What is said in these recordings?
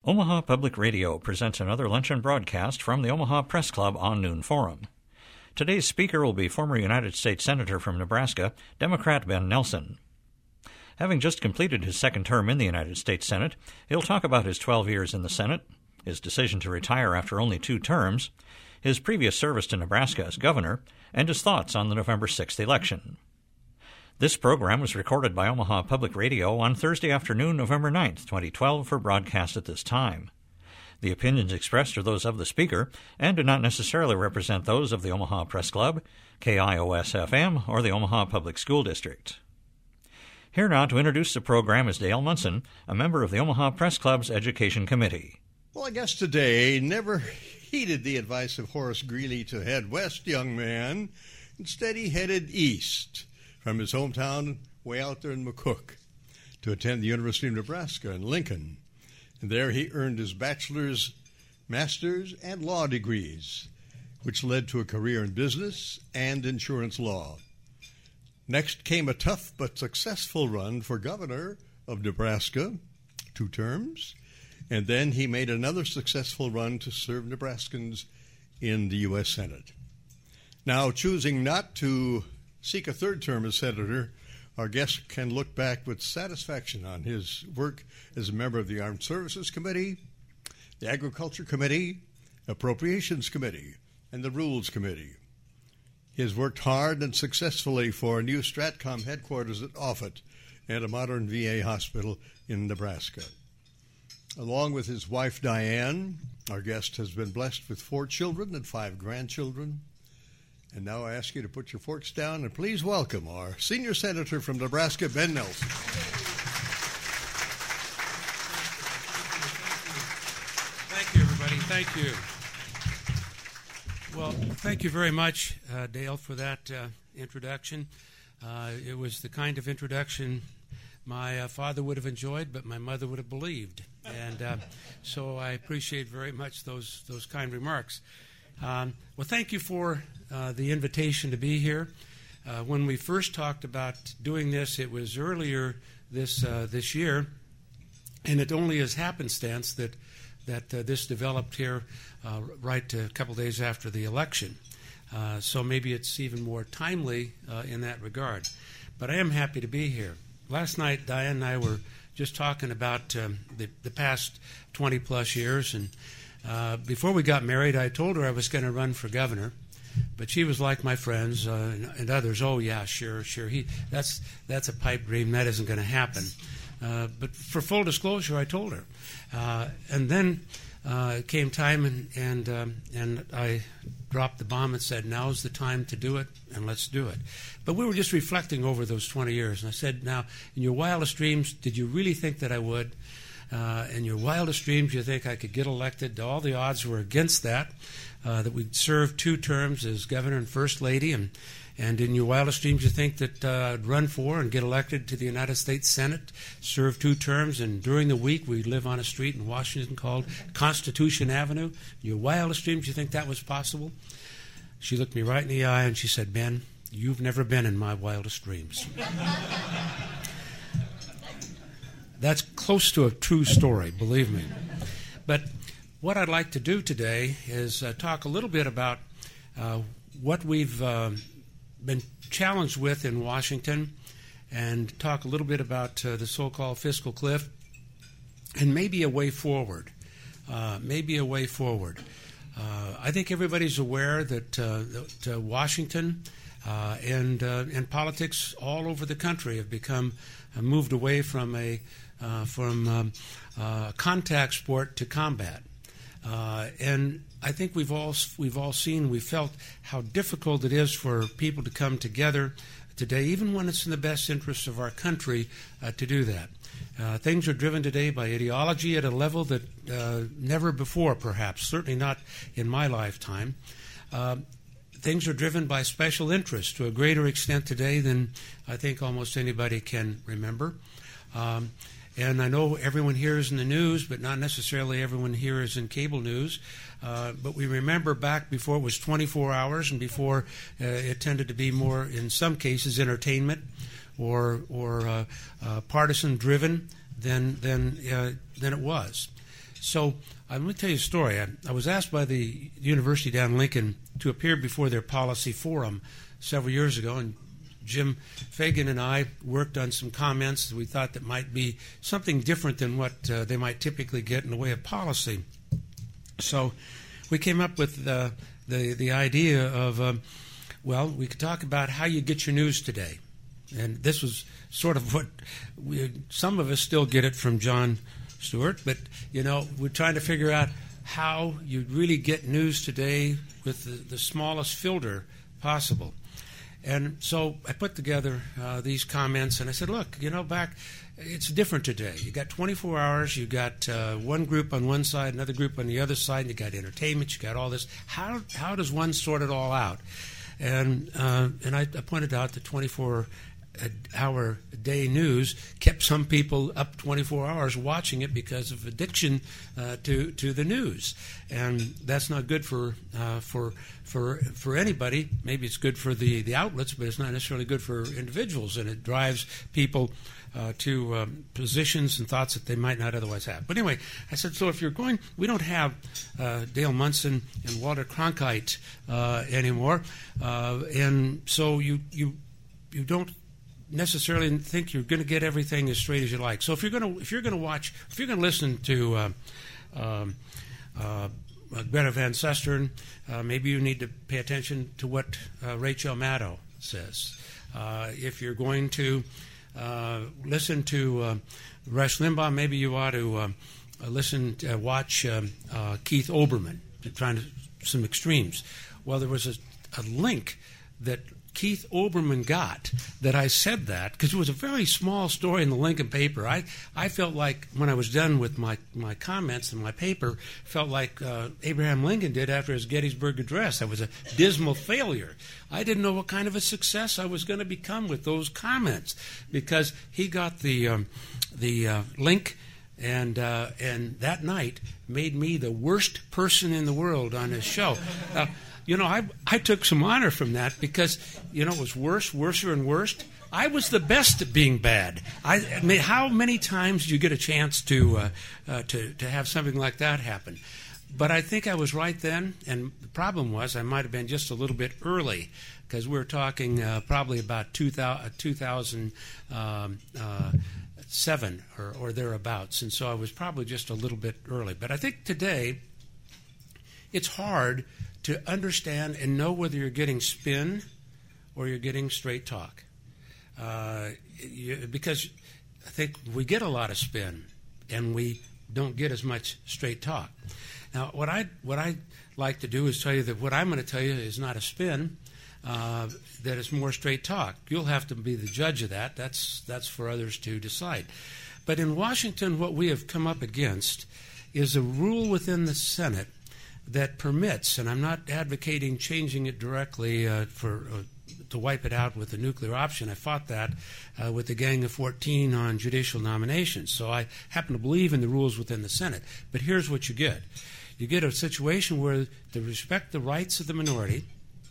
Omaha Public Radio presents another luncheon broadcast from the Omaha Press Club on Noon Forum. Today's speaker will be former United States Senator from Nebraska, Democrat Ben Nelson. Having just completed his second term in the United States Senate, he'll talk about his 12 years in the Senate, his decision to retire after only 2 terms, his previous service to Nebraska as governor, and his thoughts on the November 6th election. This program was recorded by Omaha Public Radio on Thursday afternoon, November 9th, 2012, for broadcast at this time. The opinions expressed are those of the speaker and do not necessarily represent those of the Omaha Press Club, KIOS-FM, or the Omaha Public School District. Here now to introduce the program is Dale Munson, a member of the Omaha Press Club's Education Committee. Well, I guess today never heeded the advice of Horace Greeley to head west, young man. Instead, he headed east from his hometown way out there in McCook to attend the University of Nebraska in Lincoln. And there he earned his bachelor's, master's, and law degrees, which led to a career in business and insurance law. Next came a tough but successful run for governor of Nebraska, 2 terms, and then he made another successful run to serve Nebraskans in the U.S. Senate. Now, choosing not to seek a 3rd term as senator, our guest can look back with satisfaction on his work as a member of the Armed Services Committee, the Agriculture Committee, Appropriations Committee, and the Rules Committee. He has worked hard and successfully for a new STRATCOM headquarters at Offutt and a modern VA hospital in Nebraska. Along with his wife, Diane, our guest has been blessed with 4 children and 5 grandchildren. And now I ask you to put your forks down and please welcome our senior senator from Nebraska, Ben Nelson. Thank you, everybody. Thank you. Well, thank you very much, Dale, for that introduction. It was the kind of introduction my father would have enjoyed, but my mother would have believed. And so I appreciate very much those kind remarks. Well, thank you for the invitation to be here. When we first talked about doing this, it was earlier this year, and it only is happenstance that this developed here right a couple days after the election. So maybe it's even more timely in that regard. But I am happy to be here. Last night, Diane and I were just talking about the past 20-plus years, and before we got married, I told her I was going to run for governor, but she was like my friends and others. Oh yeah, sure. That's a pipe dream. That isn't going to happen. But for full disclosure, I told her, and then it came time, and I dropped the bomb and said, "Now's the time to do it, and let's do it." But we were just reflecting over those 20 years, and I said, "Now, in your wildest dreams, did you really think that I would? In your wildest dreams, you think I could get elected? All the odds were against that we'd serve 2 terms as governor and first lady. And in your wildest dreams, you think that I'd run for and get elected to the United States Senate, serve 2 terms, and during the week, we'd live on a street in Washington called Constitution Avenue. In your wildest dreams, you think that was possible?" She looked me right in the eye and she said, "Ben, you've never been in my wildest dreams." That's close to a true story, believe me. But what I'd like to do today is talk a little bit about what we've been challenged with in Washington, and talk a little bit about the so-called fiscal cliff, and maybe a way forward. I think everybody's aware that Washington and politics all over the country have become moved away from contact sport to combat, and I think we've all seen, we felt how difficult it is for people to come together today, even when it's in the best interest of our country, to do that. Things are driven today by ideology at a level that never before, perhaps, certainly not in my lifetime. Things are driven by special interests to a greater extent today than I think almost anybody can remember. And I know everyone here is in the news, but not necessarily everyone here is in cable news. But we remember back before it was 24 hours and before it tended to be more, in some cases, entertainment or partisan-driven than it was. So let me tell you a story. I was asked by the university down in Lincoln to appear before their policy forum several years ago, and Jim Fagan and I worked on some comments that we thought that might be something different than what they might typically get in the way of policy. So we came up with the idea of, we could talk about how you get your news today. And this was sort of what some of us still get it from Jon Stewart, but, we're trying to figure out how you really get news today with the smallest filter possible. And so I put together these comments, and I said, look, it's different today. You got 24 hours, you got one group on one side, another group on the other side, you got entertainment, you got all this. How does one sort it all out? And I pointed out that 24-hour day news kept some people up 24 hours watching it because of addiction to the news, and that's not good for anybody. Maybe it's good for the outlets, but it's not necessarily good for individuals, and it drives people to positions and thoughts that they might not otherwise have. But anyway, I said, so if you're going, we don't have Dale Munson and Walter Cronkite anymore, and so you don't necessarily think you're going to get everything as straight as you like. So if you're going to listen to Greta Van Susteren, maybe you need to pay attention to what Rachel Maddow says. If you're going to listen to Rush Limbaugh, maybe you ought to watch Keith Olbermann, trying to some extremes. Well, there was a link that Keith Olbermann got that I said that, because it was a very small story in the Lincoln paper. I felt like when I was done with my comments in my paper, felt like Abraham Lincoln did after his Gettysburg Address. I was a dismal failure. I didn't know what kind of a success I was going to become with those comments, because he got the link, and that night made me the worst person in the world on his show. I took some honor from that, because, it was worser and worse. I was the best at being bad. I mean, how many times do you get a chance to have something like that happen? But I think I was right then, and the problem was I might have been just a little bit early, because we're talking probably about 2007 or thereabouts, and so I was probably just a little bit early. But I think today it's hard to understand and know whether you're getting spin or you're getting straight talk. Because I think we get a lot of spin and we don't get as much straight talk. Now, what I'd like to do is tell you that what I'm going to tell you is not a spin, that it's more straight talk. You'll have to be the judge of that. That's for others to decide. But in Washington, what we have come up against is a rule within the Senate that permits, and I'm not advocating changing it directly to wipe it out with a nuclear option. I fought that with the Gang of 14 on judicial nominations. So I happen to believe in the rules within the Senate. But here's what you get. You get a situation where they respect the rights of the minority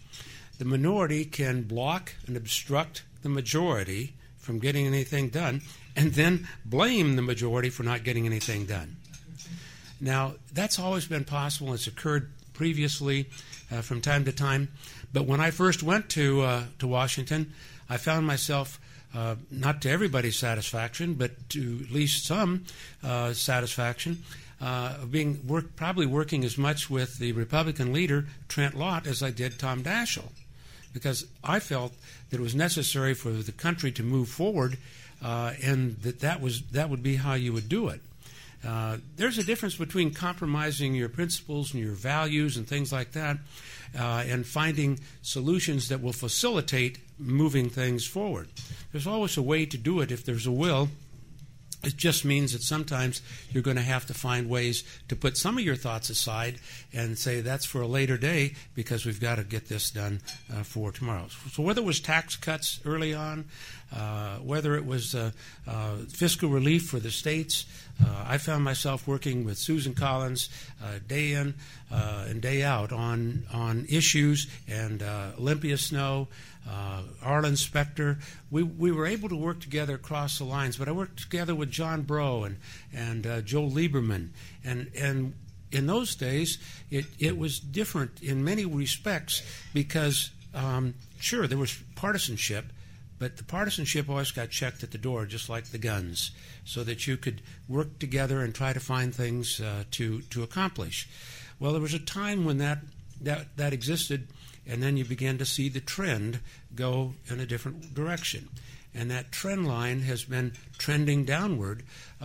can block and obstruct the majority from getting anything done, and then blame the majority for not getting anything done. Now, that's always been possible. It's occurred previously from time to time. But when I first went to Washington, I found myself, not to everybody's satisfaction, but to at least some satisfaction, probably working as much with the Republican leader, Trent Lott, as I did Tom Daschle. Because I felt that it was necessary for the country to move forward, and that would be how you would do it. There's a difference between compromising your principles and your values and things like that, and finding solutions that will facilitate moving things forward. There's always a way to do it if there's a will. It just means that sometimes you're going to have to find ways to put some of your thoughts aside and say that's for a later day, because we've got to get this done for tomorrow. So whether it was tax cuts early on, whether it was fiscal relief for the states. I found myself working with Susan Collins day in and day out on issues, and Olympia Snow, Arlen Specter. We were able to work together across the lines, but I worked together with John Breaux and Joel Lieberman. And in those days, it was different in many respects because, sure, there was partisanship, but the partisanship always got checked at the door, just like the guns, so that you could work together and try to find things to accomplish. Well, there was a time when that existed, and then you began to see the trend go in a different direction. And that trend line has been trending downward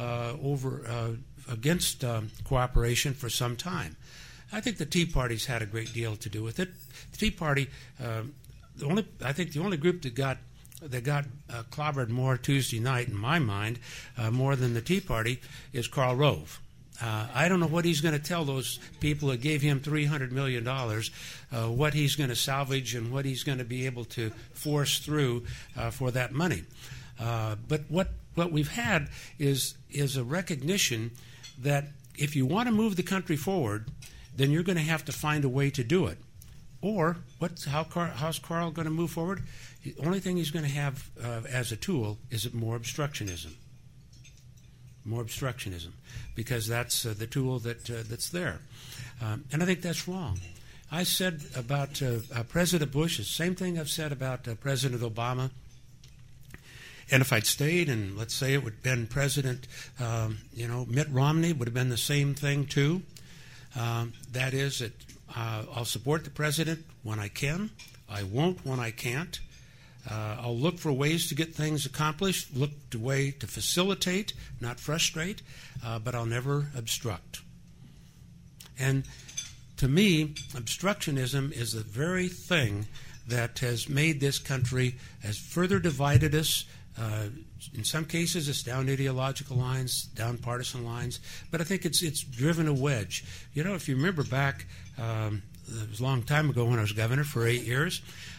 against cooperation for some time. I think the Tea Party's had a great deal to do with it. The Tea Party, the only group that got clobbered more Tuesday night, in my mind, more than the Tea Party, is Karl Rove. I don't know what he's going to tell those people that gave him $300 million, what he's going to salvage and what he's going to be able to force through for that money. But what we've had is a recognition that if you want to move the country forward, then you're going to have to find a way to do it. Or how's Karl going to move forward? The only thing he's going to have as a tool is more obstructionism. More obstructionism, because that's the tool that's there. And I think that's wrong. I said about President Bush the same thing I've said about President Obama. And if I'd stayed, and let's say it would have been President, Mitt Romney, would have been the same thing too. That is that I'll support the president when I can. I won't when I can't. I'll look for ways to get things accomplished, look to way to facilitate, not frustrate, but I'll never obstruct. And to me, obstructionism is the very thing that has made this country, has further divided us. In some cases, it's down ideological lines, down partisan lines, but I think it's driven a wedge. If you remember back, it was a long time ago when I was governor for 8 years,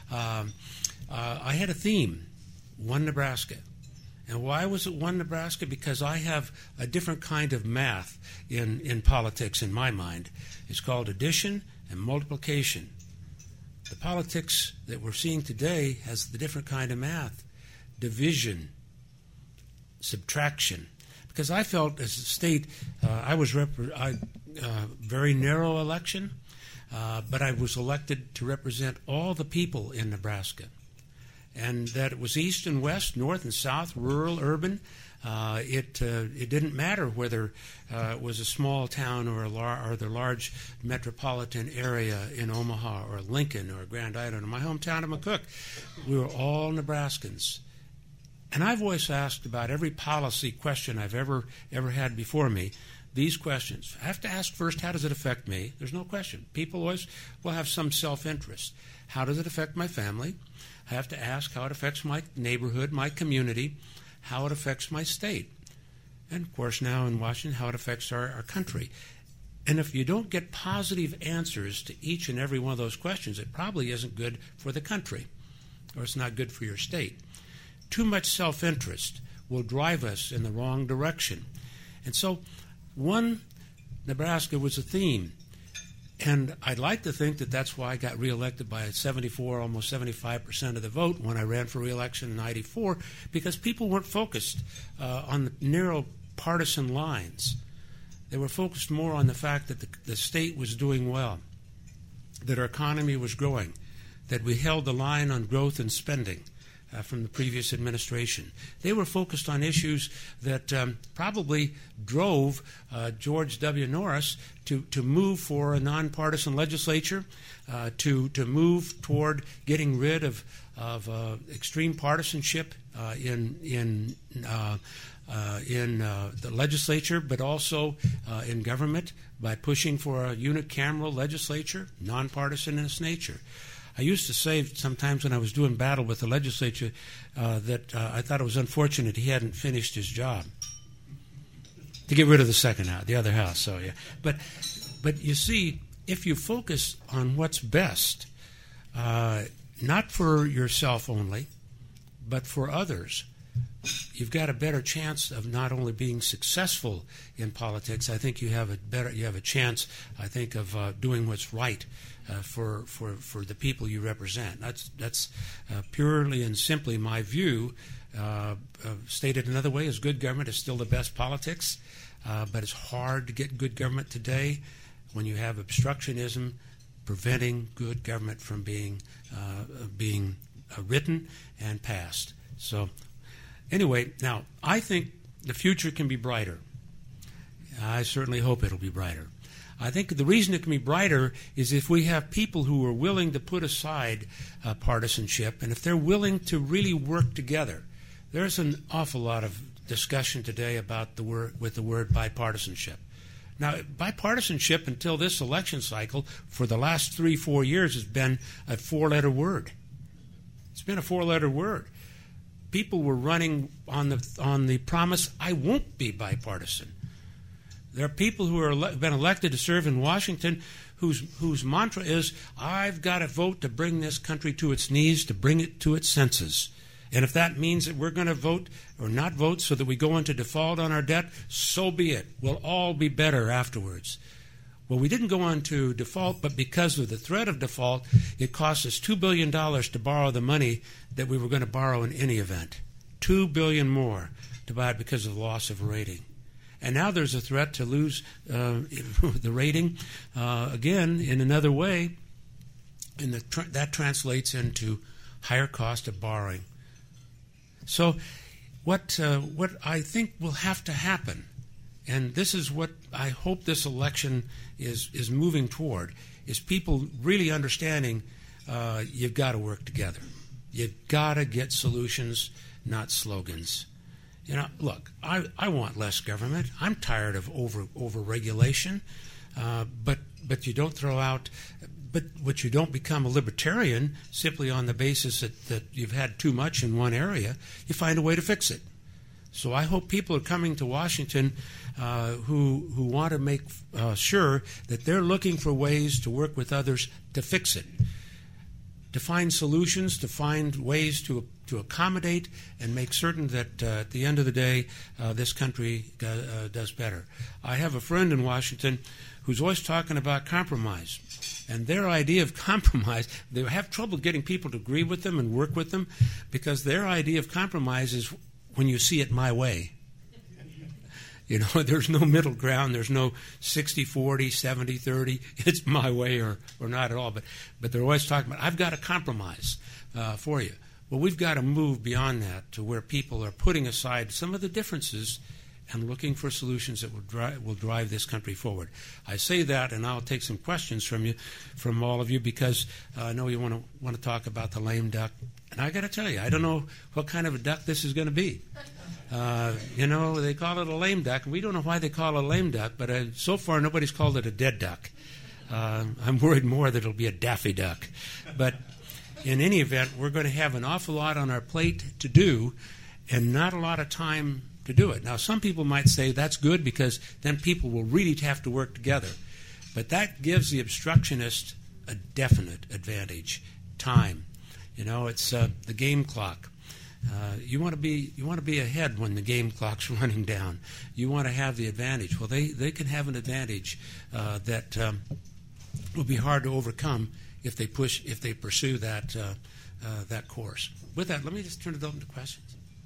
I had a theme, One Nebraska. And why was it One Nebraska? Because I have a different kind of math in politics in my mind. It's called addition and multiplication. The politics that we're seeing today has the different kind of math, division, subtraction. Because I felt as a state, I was very narrow election, but I was elected to represent all the people in Nebraska. And that it was east and west, north and south, rural, urban. It didn't matter whether it was a small town or the large metropolitan area in Omaha or Lincoln or Grand Island or my hometown of McCook. We were all Nebraskans. And I've always asked about every policy question I've ever had before me, these questions. I have to ask first, how does it affect me? There's no question. People always will have some self-interest. How does it affect my family? I have to ask how it affects my neighborhood, my community, how it affects my state, and, of course, now in Washington, how it affects our country. And if you don't get positive answers to each and every one of those questions, it probably isn't good for the country, or it's not good for your state. Too much self-interest will drive us in the wrong direction. And so, One Nebraska was a theme. And I'd like to think that that's why I got reelected by 74, almost 75% of the vote when I ran for reelection in 94, because people weren't focused on the narrow partisan lines. They were focused more on the fact that the state was doing well, that our economy was growing, that we held the line on growth and spending from the previous administration. They were focused on issues that probably drove George W. Norris to move for a nonpartisan legislature, to move toward getting rid of extreme partisanship in the legislature, but also in government by pushing for a unicameral legislature, nonpartisan in its nature. I used to say sometimes when I was doing battle with the legislature that I thought it was unfortunate he hadn't finished his job to get rid of the other house. So yeah, but you see, if you focus on what's best, not for yourself only, But for others, you've got a better chance of not only being successful in politics. I think you have a chance, I think, of doing what's right for the people you represent. That's purely and simply my view. Stated another way, is good government is still the best politics, but it's hard to get good government today when you have obstructionism preventing good government from being written and passed. So anyway, now I think the future can be brighter. I certainly hope it'll be brighter. I think the reason it can be brighter is if we have people who are willing to put aside partisanship, and if they're willing to really work together. There's an awful lot of discussion today about the word bipartisanship. Now, bipartisanship until this election cycle for the last 3-4 years has been a 4-letter word. It's been a 4-letter word. People were running on the promise, I won't be bipartisan. There are people who have been elected to serve in Washington whose mantra is, I've got to vote to bring this country to its knees, to bring it to its senses. And if that means that we're going to vote or not vote so that we go into default on our debt, so be it. We'll all be better afterwards. Well, we didn't go into default, but because of the threat of default, it cost us $2 billion to borrow the money that we were going to borrow in any event. $2 billion more to buy it because of the loss of rating. And now there's a threat to lose the rating again in another way, and that translates into higher cost of borrowing. So what I think will have to happen, and this is what I hope this election is moving toward, is people really understanding you've got to work together. You've got to get solutions, not slogans. You know, look, I want less government. I'm tired of over regulation, but you don't throw out. But you don't become a libertarian simply on the basis that you've had too much in one area. You find a way to fix it. So I hope people are coming to Washington who want to make sure that they're looking for ways to work with others to fix it, to find solutions, to find ways to accommodate and make certain that at the end of the day this country does better. I have a friend in Washington who's always talking about compromise. And their idea of compromise, they have trouble getting people to agree with them and work with them because their idea of compromise is when you see it my way. You know, there's no middle ground. There's no 60-40, 70-30. It's my way or not at all. But they're always talking about, I've got a compromise for you. Well, we've got to move beyond that to where people are putting aside some of the differences and looking for solutions that will drive this country forward. I say that, and I'll take some questions from all of you, because I know you want to talk about the lame duck. And I got to tell you, I don't know what kind of a duck this is going to be. You know, they call it a lame duck. We don't know why they call it a lame duck, but so far nobody's called it a dead duck. I'm worried more that it'll be a Daffy Duck. But in any event, we're going to have an awful lot on our plate to do, and not a lot of time to do it. Now, some people might say that's good because then people will really have to work together. But that gives the obstructionist a definite advantage. Time. You know, it's the game clock. You want to be ahead when the game clock's running down. You want to have the advantage. Well, they can have an advantage that will be hard to overcome if they pursue that course. With that, let me just turn it over to questions.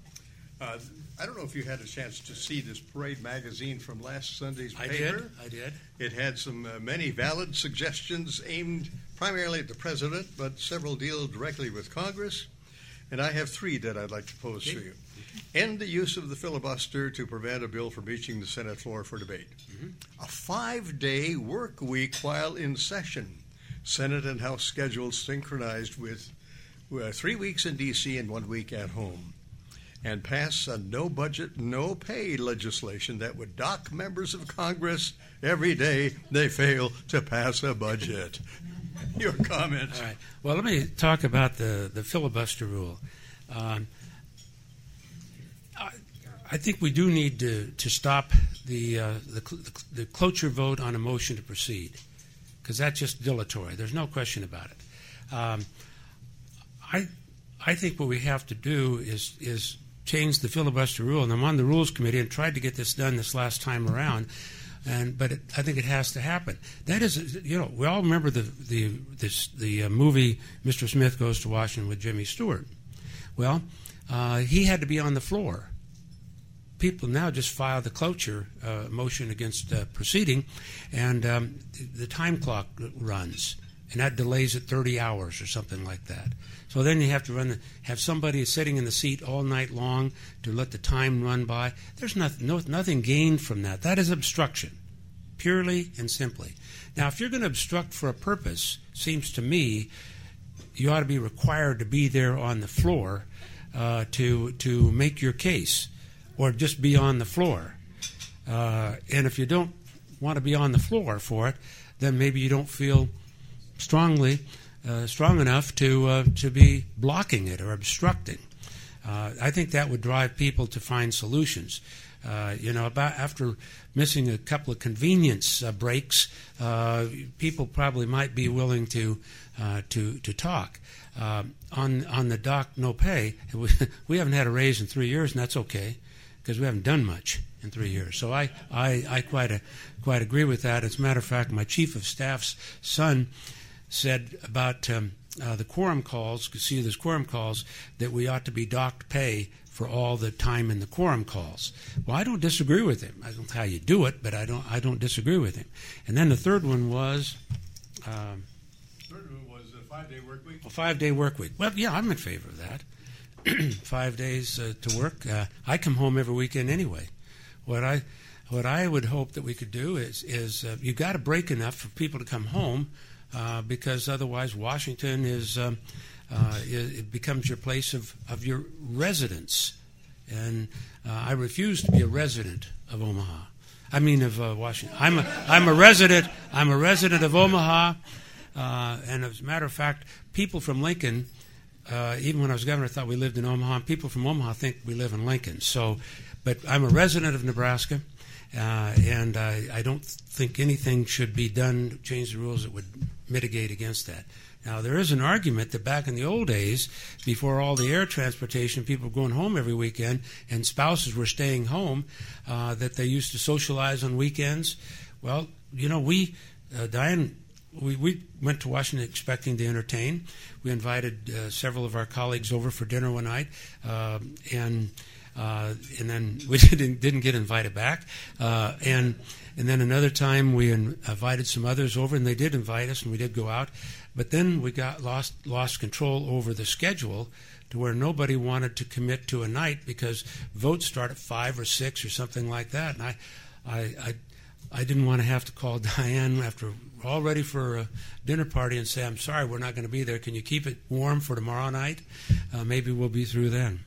I don't know if you had a chance to see this Parade magazine from last Sunday's paper. I did. It had some many valid suggestions aimed primarily at the president, but several deal directly with Congress. And I have 3 that I'd like to pose to you. End the use of the filibuster to prevent a bill from reaching the Senate floor for debate. A 5-day work week while in session. Senate and House schedules synchronized with 3 weeks in D.C. and 1 week at home. And pass a no budget, no pay legislation that would dock members of Congress every day they fail to pass a budget. Your comments. All right. Well, let me talk about the filibuster rule. I think we do need to stop the cloture vote on a motion to proceed, because that's just dilatory. There's no question about it. I think what we have to do is change the filibuster rule. And I'm on the Rules Committee and tried to get this done this last time around. But I think it has to happen. That is, we all remember the movie Mr. Smith Goes to Washington with Jimmy Stewart. Well, he had to be on the floor. People now just file the cloture motion against proceeding, and the time clock runs, and that delays it 30 hours or something like that. So then you have to have somebody sitting in the seat all night long to let the time run by. There's nothing gained from that. That is obstruction, purely and simply. Now, if you're going to obstruct for a purpose, seems to me you ought to be required to be there on the floor to make your case, or just be on the floor. And if you don't want to be on the floor for it, then maybe you don't feel strong enough to be blocking it or obstructing. I think that would drive people to find solutions. After missing a couple of convenience breaks, people probably might be willing to talk. On the doc no pay, we haven't had a raise in 3 years, and that's okay, because we haven't done much in 3 years. So I quite agree with that. As a matter of fact, my chief of staff's son said about the quorum calls, there's quorum calls, that we ought to be docked pay for all the time in the quorum calls. Well, I don't disagree with him. I don't know how you do it, but I don't disagree with him. And then the third one was... a 5-day work week? A 5-day work week. Well, yeah, I'm in favor of that. 5 days to work. I come home every weekend anyway. What I would hope that we could do is you've got to break enough for people to come home, because otherwise Washington it becomes your place of your residence. And I refuse to be a resident of Omaha. I mean of Washington. I'm a resident of Omaha. And as a matter of fact, people from Lincoln, even when I was governor, I thought we lived in Omaha. And people from Omaha think we live in Lincoln. But I'm a resident of Nebraska, and I don't think anything should be done to change the rules that would mitigate against that. Now, there is an argument that back in the old days, before all the air transportation, people were going home every weekend, and spouses were staying home, that they used to socialize on weekends. Well, Diane... We went to Washington expecting to entertain. We invited several of our colleagues over for dinner one night, and then we didn't get invited back. And then another time we invited some others over, and they did invite us, and we did go out. But then we got lost control over the schedule to where nobody wanted to commit to a night because votes start at 5 or 6 or something like that. And I didn't want to have to call Diane after we're all ready for a dinner party and say, I'm sorry, we're not going to be there. Can you keep it warm for tomorrow night? Maybe we'll be through then.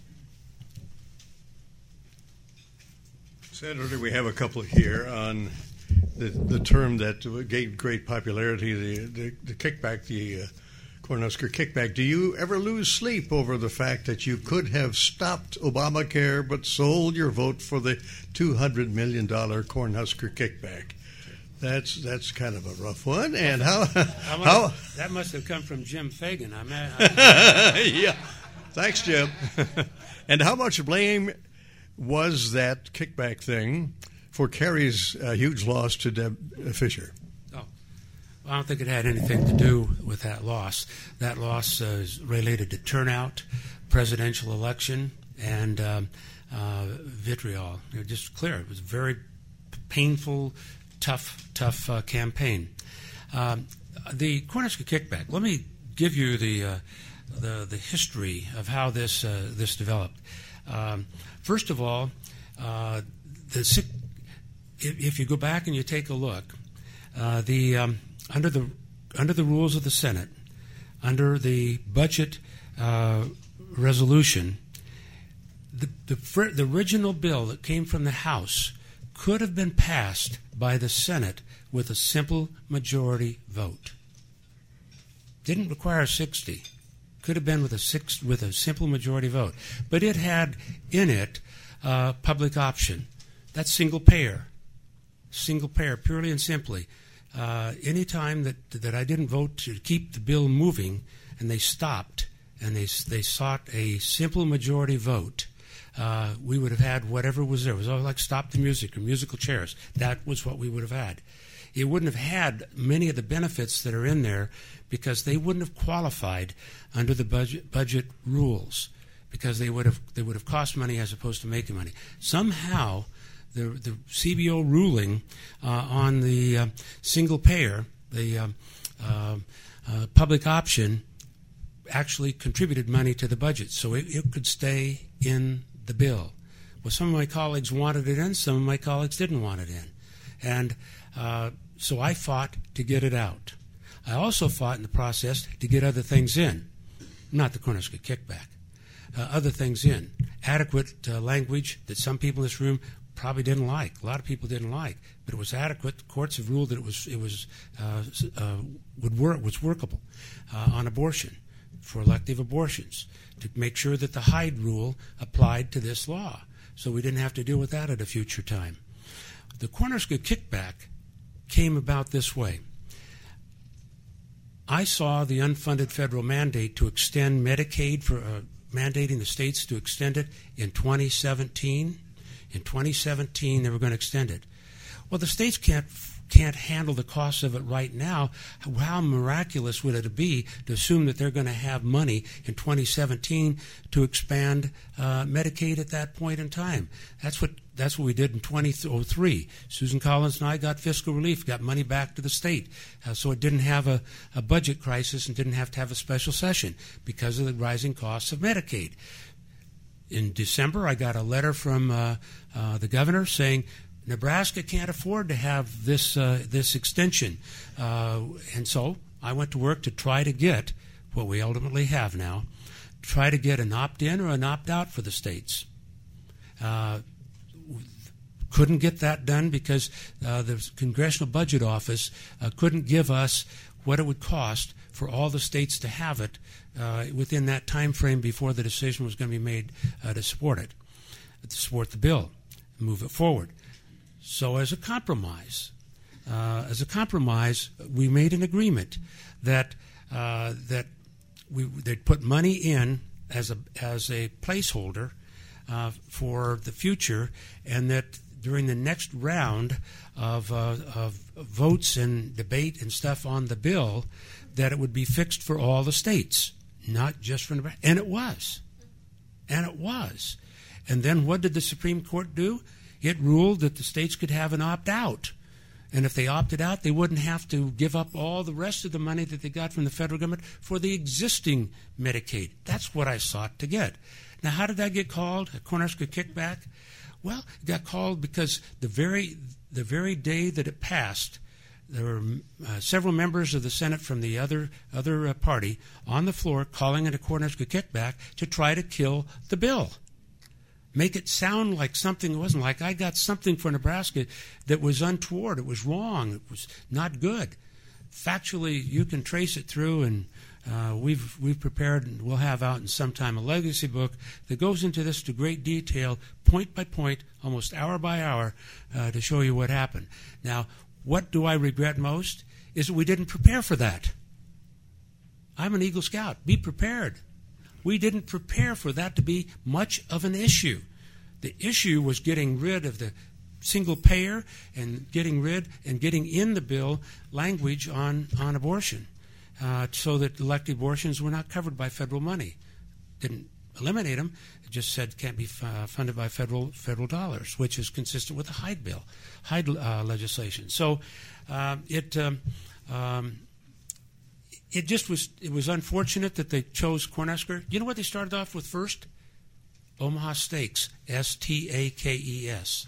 Senator, we have a couple here on the term that gained great popularity, the kickback, the Cornhusker kickback. Do you ever lose sleep over the fact that you could have stopped Obamacare but sold your vote for the $200 million Cornhusker kickback? That's kind of a rough one. And how that must have come from Jim Fagan. Yeah, thanks, Jim. And how much blame was that kickback thing for Kerry's huge loss to Deb Fischer? I don't think it had anything to do with that loss. That loss is related to turnout, presidential election, and vitriol. Just clear. It was a very painful, tough campaign. The Cornhusker kickback. Let me give you the history of how this developed. First of all, if you go back and you take a look, under the rules of the Senate, under the budget resolution, the original bill that came from the House could have been passed by the Senate with a simple majority vote. Didn't require 60. Could have been with a simple majority vote. But it had in it public option. That's single payer. Single payer, purely and simply. Any time that I didn't vote to keep the bill moving and they stopped and they sought a simple majority vote, we would have had whatever was there. It was all like Stop the Music or musical chairs. That was what we would have had. It wouldn't have had many of the benefits that are in there because they wouldn't have qualified under the budget rules, because they would have cost money as opposed to making money. Somehow, the CBO ruling on the single payer, the public option, actually contributed money to the budget, so it could stay in the bill. Well, some of my colleagues wanted it in, some of my colleagues didn't want it in. And so I fought to get it out. I also fought in the process to get other things in, not the Cornhusker kickback, other things in. Adequate language that some people in this room probably didn't like. A lot of people didn't like, but it was adequate. The courts have ruled that it was workable on abortion, for elective abortions, to make sure that the Hyde rule applied to this law, so we didn't have to deal with that at a future time. The Cornhusker kickback came about this way. I saw the unfunded federal mandate to extend Medicaid, for mandating the states to extend it in 2017. In 2017, they were going to extend it. Well, the states can't handle the cost of it right now. How miraculous would it be to assume that they're going to have money in 2017 to expand Medicaid at that point in time? That's what we did in 2003. Susan Collins and I got fiscal relief, got money back to the state, so it didn't have a budget crisis and didn't have to have a special session because of the rising costs of Medicaid. In December, I got a letter from the governor saying Nebraska can't afford to have this extension, and so I went to work to try to get what we ultimately have now, try to get an opt-in or an opt-out for the states. Couldn't get that done because the Congressional Budget Office couldn't give us what it would cost for all the states to have it within that time frame before the decision was going to be made to support the bill, move it forward. So as a compromise, we made an agreement that they'd put money in as a placeholder for the future, and that during the next round of votes and debate and stuff on the bill, that it would be fixed for all the states, not just for Nebraska. And it was. And then what did the Supreme Court do? It ruled that the states could have an opt-out. And if they opted out, they wouldn't have to give up all the rest of the money that they got from the federal government for the existing Medicaid. That's what I sought to get. Now, how did that get called, a Cornhusker kickback? Well, it got called because the very day that it passed, there were several members of the Senate from the other party on the floor calling it a Cornhusker kickback to try to kill the bill. Make it sound like something it wasn't. Like I got something for Nebraska that was untoward. It was wrong. It was not good. Factually, you can trace it through, and we've prepared, and we'll have out in some time, a legacy book that goes into this to great detail, point by point, almost hour by hour, to show you what happened. Now, what do I regret most is that we didn't prepare for that. I'm an Eagle Scout. Be prepared. We didn't prepare for that to be much of an issue. The issue was getting rid of the single payer and getting in the bill language on abortion, so that elective abortions were not covered by federal money. Didn't eliminate them. It just said can't be funded by federal dollars, which is consistent with the Hyde bill, Hyde legislation. So it was unfortunate that they chose Cornhusker. You know what they started off with first? Omaha Steaks, STAKES.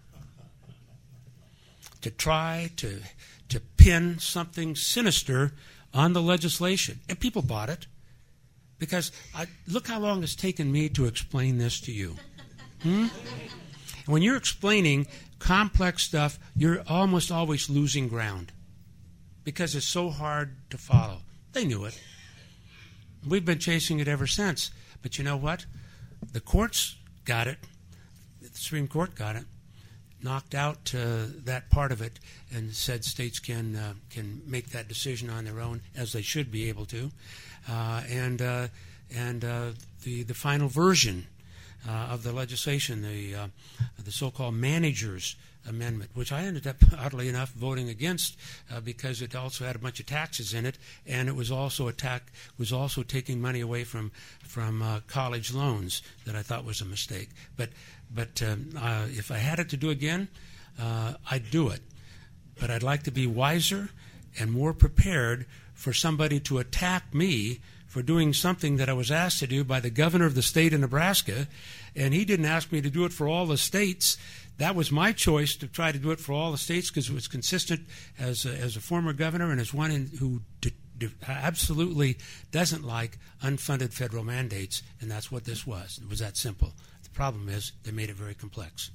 To try to pin something sinister on the legislation. And people bought it. Because look how long it's taken me to explain this to you. And when you're explaining complex stuff, you're almost always losing ground. Because it's so hard to follow. They knew it. We've been chasing it ever since. But you know what? The courts got it. The Supreme Court got it. Knocked out that part of it and said states can make that decision on their own, as they should be able to. And and the final version of the legislation, the so-called Managers Amendment, which I ended up, oddly enough, voting against because it also had a bunch of taxes in it, and it was also taking money away from college loans that I thought was a mistake. But if I had it to do again, I'd do it. But I'd like to be wiser and more prepared for somebody to attack me for doing something that I was asked to do by the governor of the state of Nebraska, and he didn't ask me to do it for all the states. That was my choice to try to do it for all the states because it was consistent as a former governor and as one who absolutely doesn't like unfunded federal mandates, and that's what this was. It was that simple. The problem is they made it very complex.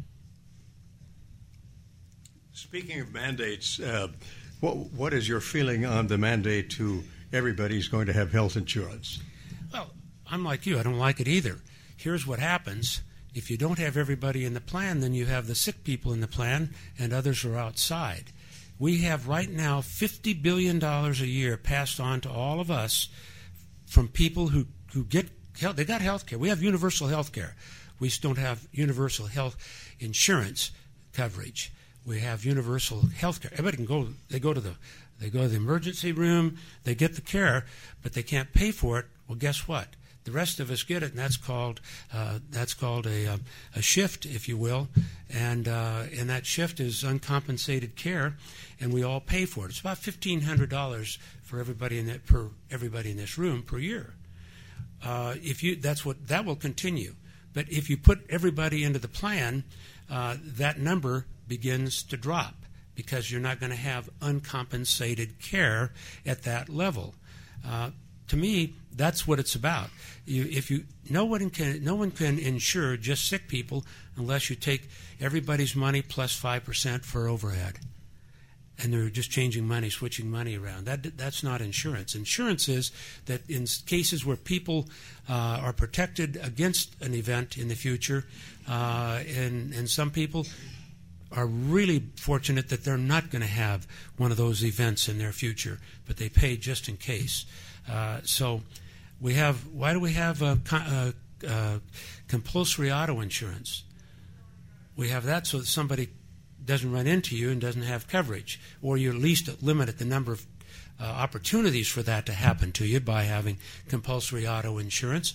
Speaking of mandates, what is your feeling on the mandate to everybody's going to have health insurance? Well, I'm like you. I don't like it either. Here's what happens. If you don't have everybody in the plan, then you have the sick people in the plan and others are outside. We have right now $50 billion a year passed on to all of us from people who get health. They got health care. We have universal health care. We just don't have universal health insurance coverage. We have universal health care. Everybody can go. They go to the emergency room. They get the care, but they can't pay for it. Well, guess what? The rest of us get it, and that's called a shift, if you will, and that shift is uncompensated care, and we all pay for it. It's about $1,500 for everybody in this room per year. That will continue. But if you put everybody into the plan, that number begins to drop because you're not going to have uncompensated care at that level. To me, that's what it's about. No one can insure just sick people unless you take everybody's money plus 5% for overhead, and they're just changing money, switching money around. That's not insurance. Insurance is that in cases where people are protected against an event in the future, and some people are really fortunate that they're not going to have one of those events in their future, but they pay just in case. So why do we have compulsory auto insurance? We have that so that somebody doesn't run into you and doesn't have coverage, or you at least limit the number of opportunities for that to happen to you by having compulsory auto insurance.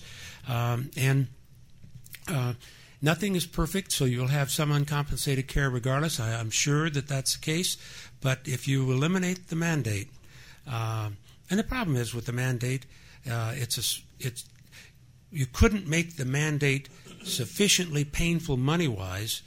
Nothing is perfect, so you'll have some uncompensated care regardless. I'm sure that that's the case. But if you eliminate the mandate, and the problem is with the mandate, you couldn't make the mandate sufficiently painful money-wise.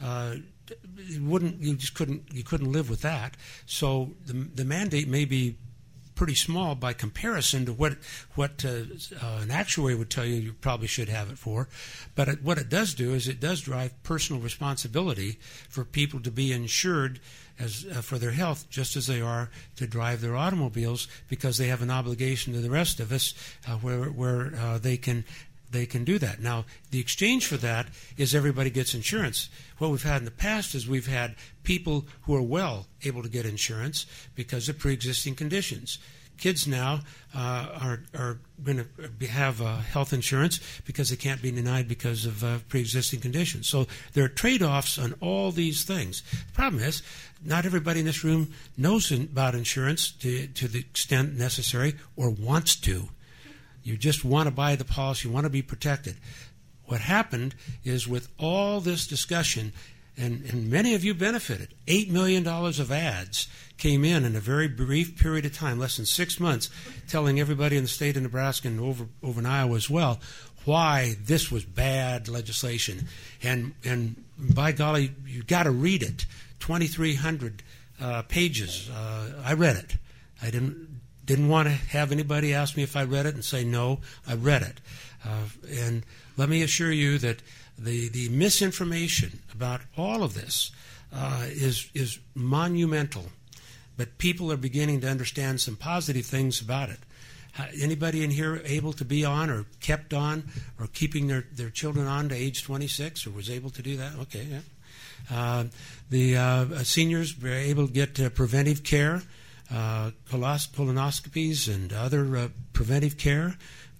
You couldn't live with that. So the mandate may be pretty small by comparison to what an actuary would tell you probably should have it for. But what it does do is it does drive personal responsibility for people to be insured for their health, just as they are to drive their automobiles, because they have an obligation to the rest of us where they can do that. Now, the exchange for that is everybody gets insurance. What we've had in the past is we've had people who are well able to get insurance because of pre-existing conditions. Kids now are going to have health insurance because they can't be denied because of pre-existing conditions. So there are trade-offs on all these things. The problem is not everybody in this room knows about insurance to the extent necessary or wants to. You just want to buy the policy, you want to be protected. What happened is with all this discussion, and many of you benefited, $8 million of ads came in a very brief period of time, less than 6 months, telling everybody in the state of Nebraska and over in Iowa as well why this was bad legislation. And by golly, you've got to read it. 2,300 pages. I read it. I didn't want to have anybody ask me if I read it and say no. I read it, and let me assure you that the misinformation about all of this is monumental. But people are beginning to understand some positive things about it. Anybody in here able to be on or kept on or keeping their children on to age 26 or was able to do that? Okay, yeah. The seniors were able to get preventive care. Colonoscopies and other preventive care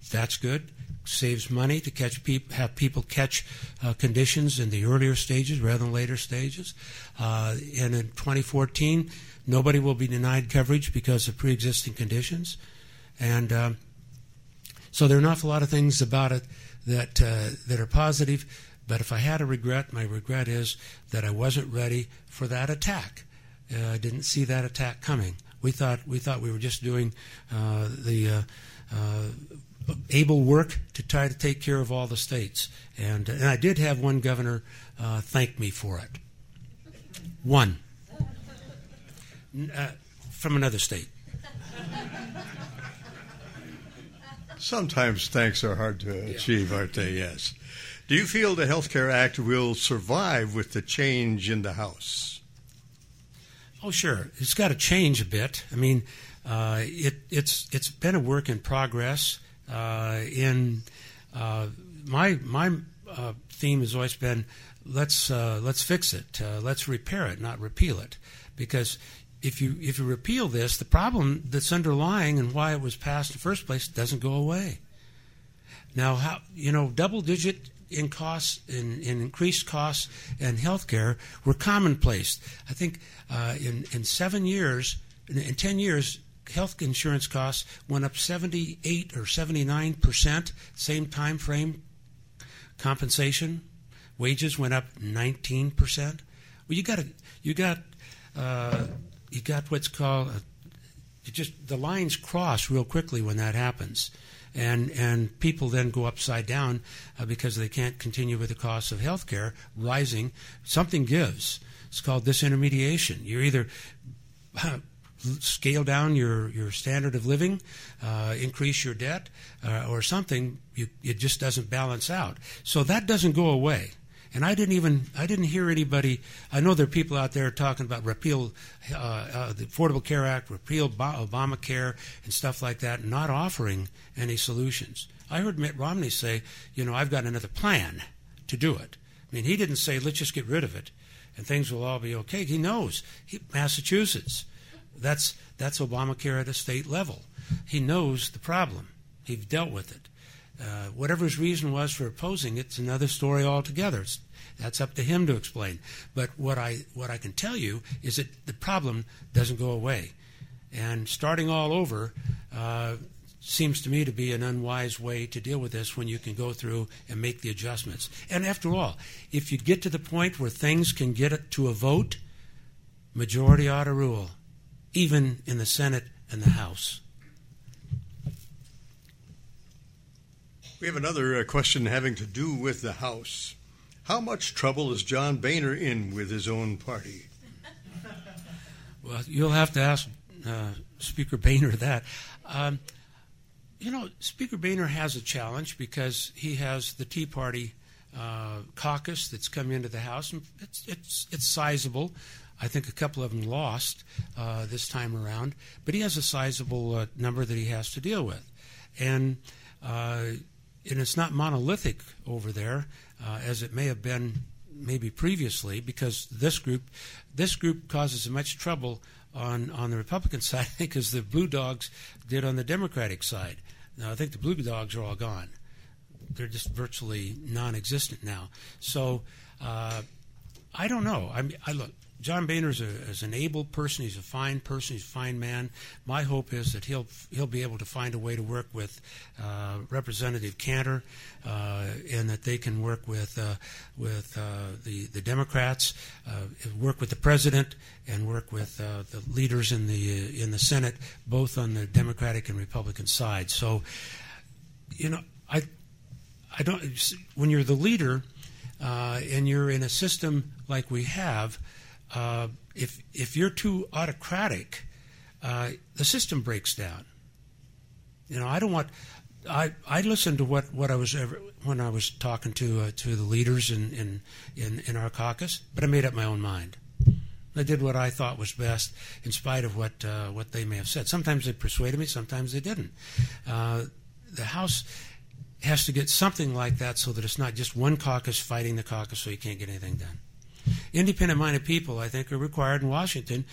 That's good. Saves money to have people catch conditions in the earlier stages rather than later stages. And in 2014, nobody will be denied coverage because of pre-existing conditions. And so there are an awful lot of things about it that are positive. But if I had a regret, my regret is that I wasn't ready for that attack. I didn't see that attack coming. We thought we were just doing the able work to try to take care of all the states. And I did have one governor thank me for it. One. From another state. Sometimes thanks are hard to achieve, aren't they? Yes. Do you feel the Health Care Act will survive with the change in the House? Oh, sure. It's got to change a bit. I mean, it's been a work in progress. My theme has always been let's fix it, let's repair it, not repeal it, because if you repeal this, the problem that's underlying and why it was passed in the first place doesn't go away. Now, double-digit in costs, in increased costs in healthcare were commonplace. I think in 7 years, in 10 years. Health insurance costs went up 78 or 79%. Same time frame. Compensation, wages went up 19%. Well, you got what's called the lines cross real quickly when that happens, and people then go upside down because they can't continue with the cost of health care rising. Something gives. It's called disintermediation. You're either scale down your standard of living, increase your debt, or something. It just doesn't balance out. So that doesn't go away. And I didn't hear anybody. I know there are people out there talking about repeal the Affordable Care Act, repeal Obamacare, and stuff like that, not offering any solutions. I heard Mitt Romney say, I've got another plan to do it. I mean, he didn't say let's just get rid of it and things will all be okay. He knows. Massachusetts. That's Obamacare at a state level. He knows the problem. He's dealt with it. Whatever his reason was for opposing it's another story altogether. That's up to him to explain. But what I can tell you is that the problem doesn't go away. And starting all over seems to me to be an unwise way to deal with this when you can go through and make the adjustments. And after all, if you get to the point where things can get it to a vote, majority ought to rule, even in the Senate and the House. We have another question having to do with the House. How much trouble is John Boehner in with his own party? Well, you'll have to ask Speaker Boehner that. Speaker Boehner has a challenge because he has the Tea Party caucus that's come into the House, and it's sizable. I think a couple of them lost this time around, but he has a sizable number that he has to deal with, and it's not monolithic over there as it may have been maybe previously, because this group causes as much trouble on the Republican side as the Blue Dogs did on the Democratic side. Now, I think the Blue Dogs are all gone. They're just virtually non-existent now. So I don't know. Look, John Boehner is an able person. He's a fine person. He's a fine man. My hope is that he'll be able to find a way to work with Representative Cantor, and that they can work with the Democrats, work with the president, and work with the leaders in the Senate, both on the Democratic and Republican side. So, I don't. When you're the leader and you're in a system like we have. If you're too autocratic, the system breaks down. I don't want. I listened to what I was when I was talking to the leaders in our caucus, but I made up my own mind. I did what I thought was best, in spite of what they may have said. Sometimes they persuaded me, sometimes they didn't. The House has to get something like that so that it's not just one caucus fighting the caucus, so you can't get anything done. Independent-minded people, I think, are required in Washington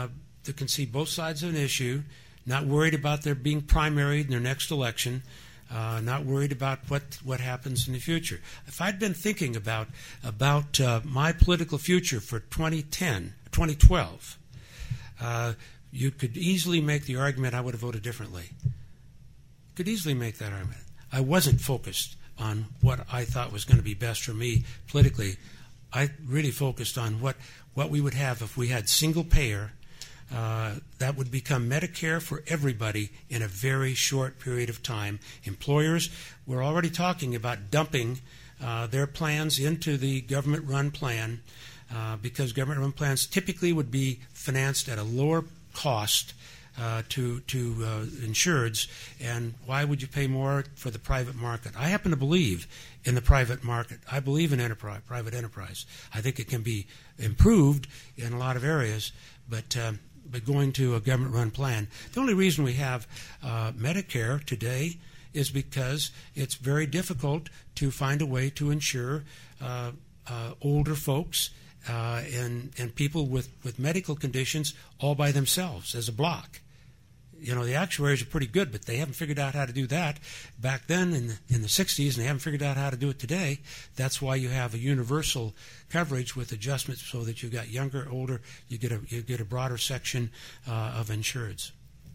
to see both sides of an issue, not worried about their being primaried in their next election, not worried about what happens in the future. If I'd been thinking about my political future for 2012, you could easily make the argument I would have voted differently. Could easily make that argument. I wasn't focused on what I thought was going to be best for me politically. I really focused on what we would have if we had single payer. That would become Medicare for everybody in a very short period of time. Employers were already talking about dumping their plans into the government-run plan because government-run plans typically would be financed at a lower cost to insureds, and why would you pay more for the private market? I happen to believe in the private market. I believe in private enterprise. I think it can be improved in a lot of areas, but going to a government-run plan. The only reason we have Medicare today is because it's very difficult to find a way to insure older folks and people with medical conditions all by themselves as a block. You know, the actuaries are pretty good, but they haven't figured out how to do that back then in the 60s, and they haven't figured out how to do it today. That's why you have a universal coverage with adjustments so that you've got younger, older, you get a broader section of insureds.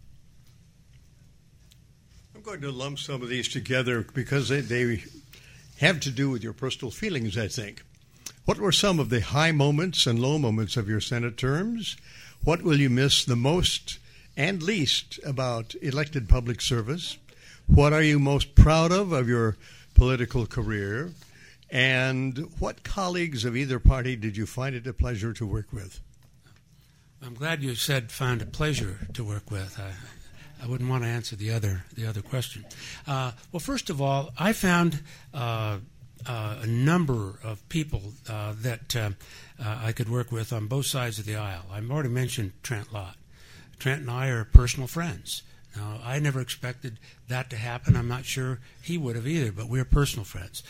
I'm going to lump some of these together because they have to do with your personal feelings, I think. What were some of the high moments and low moments of your Senate terms? What will you miss the most and least about elected public service? What are you most proud of your political career? And what colleagues of either party did you find it a pleasure to work with? I'm glad you said found a pleasure to work with. I wouldn't want to answer the other question. Well, first of all, I found a number of people that I could work with on both sides of the aisle. I've already mentioned Trent Lott. Trent and I are personal friends. Now, I never expected that to happen. I'm not sure he would have either, but we're personal friends.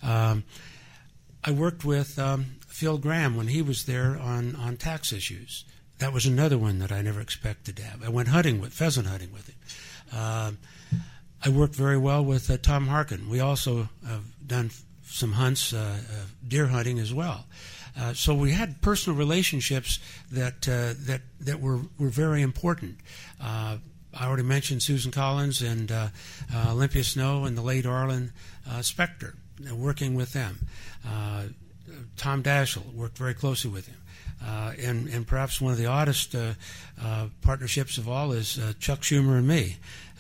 I worked with Phil Gramm when he was there on tax issues. That was another one that I never expected to have. I went pheasant hunting with him. I worked very well with Tom Harkin. We also have done some hunts, deer hunting as well. So we had personal relationships that were very important. I already mentioned Susan Collins and Olympia Snow and the late Arlen Specter, working with them. Tom Daschle, worked very closely with him. And perhaps one of the oddest partnerships of all is Chuck Schumer and me.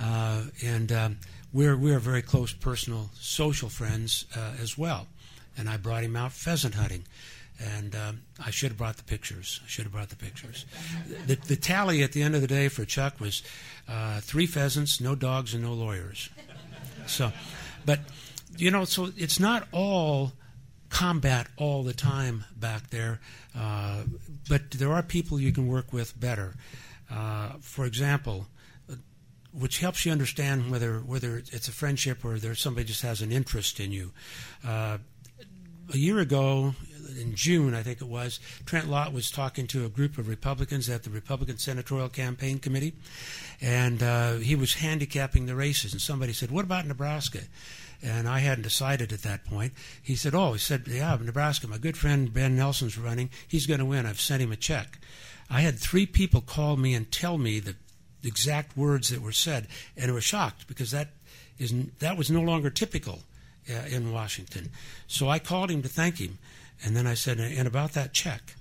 We're very close personal social friends as well. And I brought him out pheasant hunting. And I should have brought the pictures. The tally at the end of the day for Chuck was 3 pheasants, no dogs, and no lawyers. So it's not all combat all the time back there, but there are people you can work with better. For example, which helps you understand whether it's a friendship or somebody just has an interest in you. A year ago, in June, I think it was, Trent Lott was talking to a group of Republicans at the Republican Senatorial Campaign Committee, and he was handicapping the races. And somebody said, "What about Nebraska?" And I hadn't decided at that point. He said, "Yeah, Nebraska. My good friend Ben Nelson's running. He's going to win. I've sent him a check." I had 3 people call me and tell me the exact words that were said, and I was shocked because that was no longer typical in Washington. So I called him to thank him. And then I said, and about that check.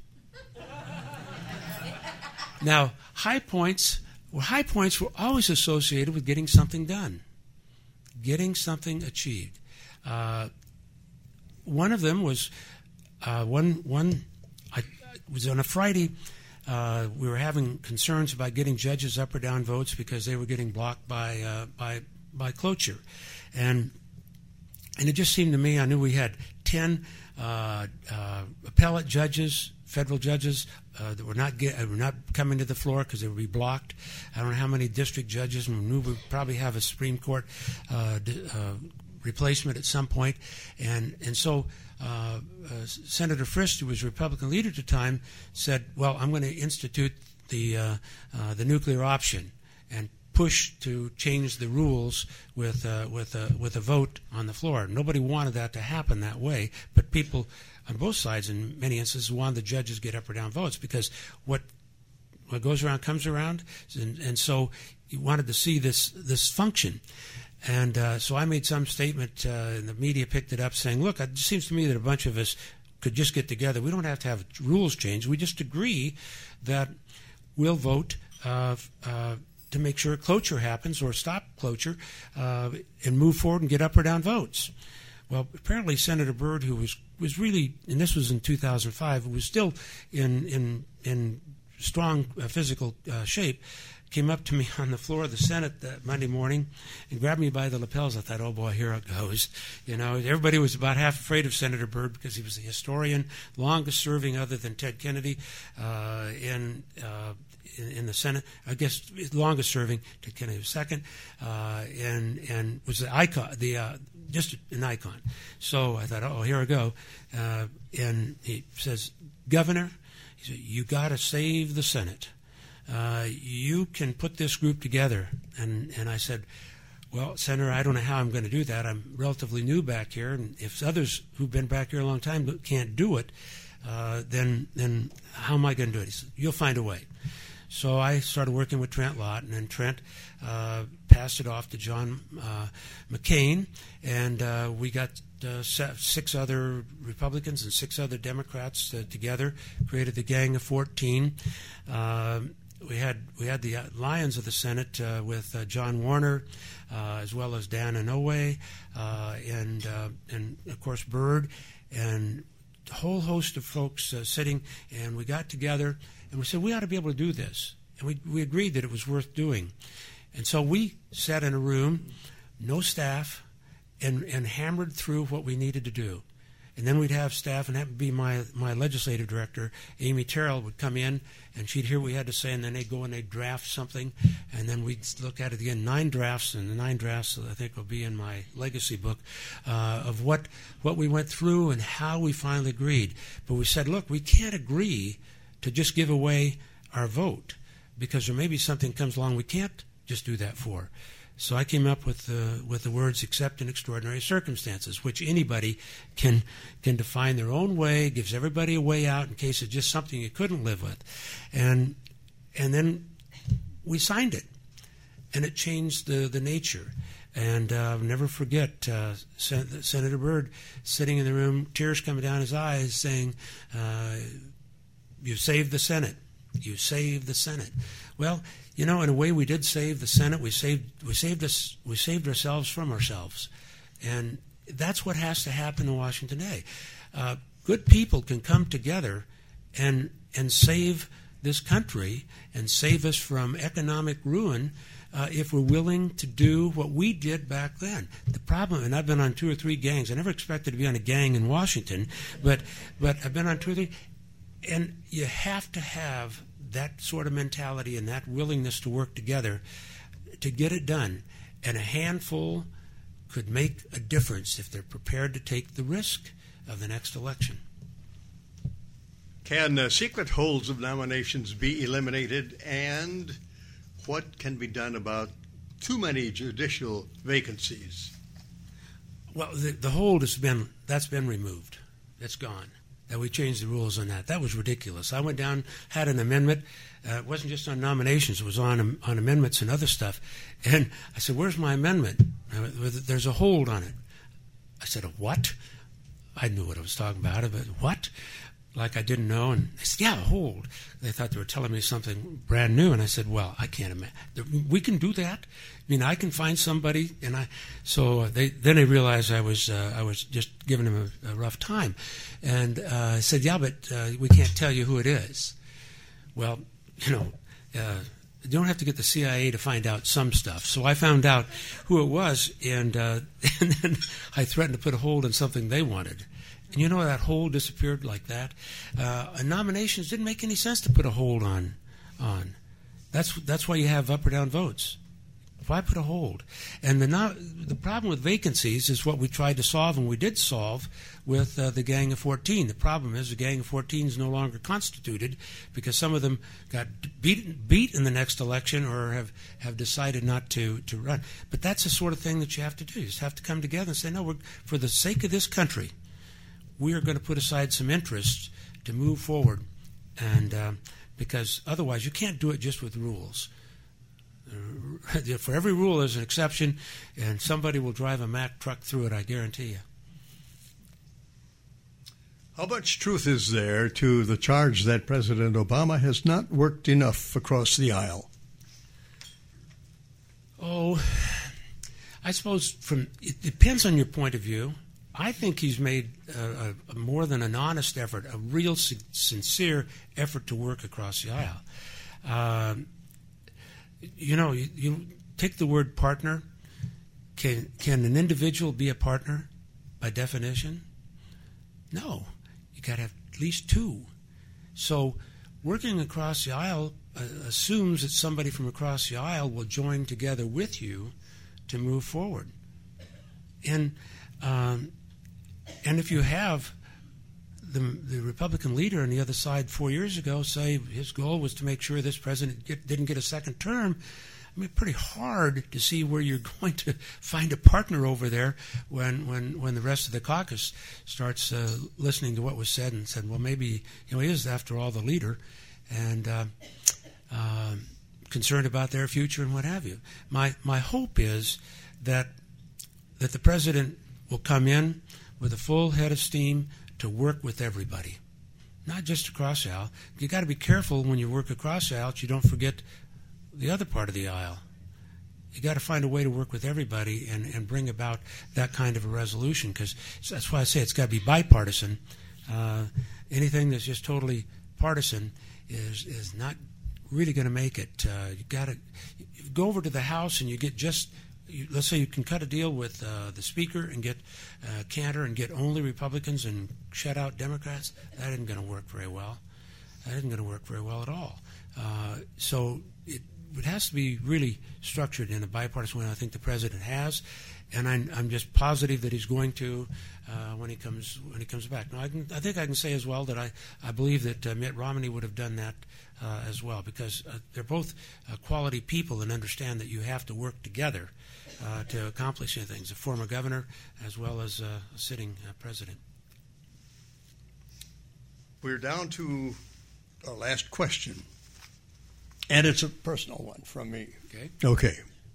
Now, high points were always associated with getting something done, getting something achieved. One of them was I was on a Friday. We were having concerns about getting judges up or down votes because they were getting blocked by cloture, and it just seemed to me, I knew we had 10 appellate judges, federal judges that were not coming to the floor because they would be blocked. I don't know how many district judges, and we knew we'd probably have a Supreme Court replacement at some point. And so Senator Frist, who was Republican leader at the time, said, "Well, I'm going to institute the nuclear option and push to change the rules with a vote on the floor. Nobody wanted that to happen that way, but people on both sides, in many instances, wanted the judges to get up or down votes, because what goes around comes around, and so you wanted to see this function. And so I made some statement, and the media picked it up, saying, look, it seems to me that a bunch of us could just get together. We don't have to have rules changed. We just agree that we'll vote to make sure cloture happens, or stop cloture, and move forward and get up or down votes. Well, apparently Senator Byrd, who was really, and this was in 2005, who was still in strong physical shape, came up to me on the floor of the Senate that Monday morning and grabbed me by the lapels. I thought, oh boy, here it goes. You know, everybody was about half afraid of Senator Byrd because he was a historian, longest serving other than Ted Kennedy in the Senate. I guess longest serving. Ted Kennedy was second, and was the icon, just an icon. So I thought, oh, here I go. And he says, Governor, he said, you got to save the Senate. You can put this group together. And I said, well, Senator, I don't know how I'm going to do that. I'm relatively new back here, and if others who've been back here a long time can't do it, then how am I going to do it? He said, you'll find a way. So I started working with Trent Lott, and then Trent passed it off to John McCain, and we got 6 other Republicans and 6 other Democrats together, created the Gang of 14. We had the Lions of the Senate with John Warner, as well as Dan Inouye, and of course Byrd, and a whole host of folks sitting, and we got together and we said we ought to be able to do this, and we agreed that it was worth doing, and so we sat in a room, no staff, and hammered through what we needed to do. And then we'd have staff, and that would be my legislative director, Amy Terrell, would come in, and she'd hear what we had to say, and then they'd go and they'd draft something, and then we'd look at it again, 9 drafts, and the 9 drafts, I think, will be in my legacy book, of what we went through and how we finally agreed. But we said, look, we can't agree to just give away our vote, because there may be something comes along we can't just do that for. So I came up with the words "except in extraordinary circumstances," which anybody can define their own way, gives everybody a way out in case it's just something you couldn't live with, and then we signed it, and it changed the nature. And I'll never forget Senator Byrd sitting in the room, tears coming down his eyes, saying, "You saved the Senate. You saved the Senate." Well, you know, in a way, we did save the Senate. We saved ourselves from ourselves, and that's what has to happen in Washington today. Good people can come together and save this country and save us from economic ruin if we're willing to do what we did back then. The problem, and I've been on 2 or 3 gangs. I never expected to be on a gang in Washington, but I've been on 2 or 3, and you have to have that sort of mentality and that willingness to work together to get it done. And a handful could make a difference if they're prepared to take the risk of the next election. Can secret holds of nominations be eliminated, and what can be done about too many judicial vacancies? Well, the hold that's been removed. It's gone. That we changed the rules on that. That was ridiculous. I went down, had an amendment. It wasn't just on nominations. It was on amendments and other stuff. And I said, where's my amendment? There's a hold on it. I said, a what? I knew what I was talking about. But what? Like I didn't know. And they said, yeah, a hold. They thought they were telling me something brand new. And I said, well, I can't imagine. We can do that? I mean, I can find somebody. And then they realized I was just giving them a rough time. And I said, yeah, but we can't tell you who it is. Well, you know, you don't have to get the CIA to find out some stuff. So I found out who it was, and then I threatened to put a hold on something they wanted. And you know, that hold disappeared like that. Nominations didn't make any sense to put a hold on. That's why you have up or down votes. Why put a hold? And the problem with vacancies is what we tried to solve, and we did solve with the Gang of 14. The problem is the Gang of 14 is no longer constituted because some of them got beat in the next election or have decided not to run. But that's the sort of thing that you have to do. You just have to come together and say, no, for the sake of this country, we are going to put aside some interests to move forward. And because otherwise you can't do it just with rules. For every rule there's an exception, and somebody will drive a Mack truck through it, I guarantee you. How much truth is there to the charge that President Obama has not worked enough across the aisle? Oh, I suppose it depends on your point of view. I think he's made a more than an honest effort, a real sincere effort to work across the aisle. You take the word partner. Can an individual be a partner by definition? No. You got to have at least two. So working across the aisle assumes that somebody from across the aisle will join together with you to move forward. And if you have the Republican leader on the other side 4 years ago say his goal was to make sure this president didn't get a second term, I mean, pretty hard to see where you're going to find a partner over there when the rest of the caucus starts listening to what was said and said, well, maybe he is, after all, the leader, and concerned about their future and what have you. My hope is that the president will come in with a full head of steam to work with everybody, not just across the aisle. You got to be careful when you work across the aisle that you don't forget the other part of the aisle. You got to find a way to work with everybody and bring about that kind of a resolution, because that's why I say it's got to be bipartisan. Anything that's just totally partisan is not really going to make it. You got to go over to the House and you get let's say you can cut a deal with the Speaker and get Cantor and get only Republicans and shut out Democrats. That isn't going to work very well. That isn't going to work very well at all. So it has to be really structured in a bipartisan way. I think the president has, and I'm just positive that he's going to when he comes back. Now, I think I can say as well that I believe that Mitt Romney would have done that as well, because they're both quality people and understand that you have to work together to accomplish things. A former governor as well as a sitting president. We're down to our last question, and it's a personal one from me. Okay.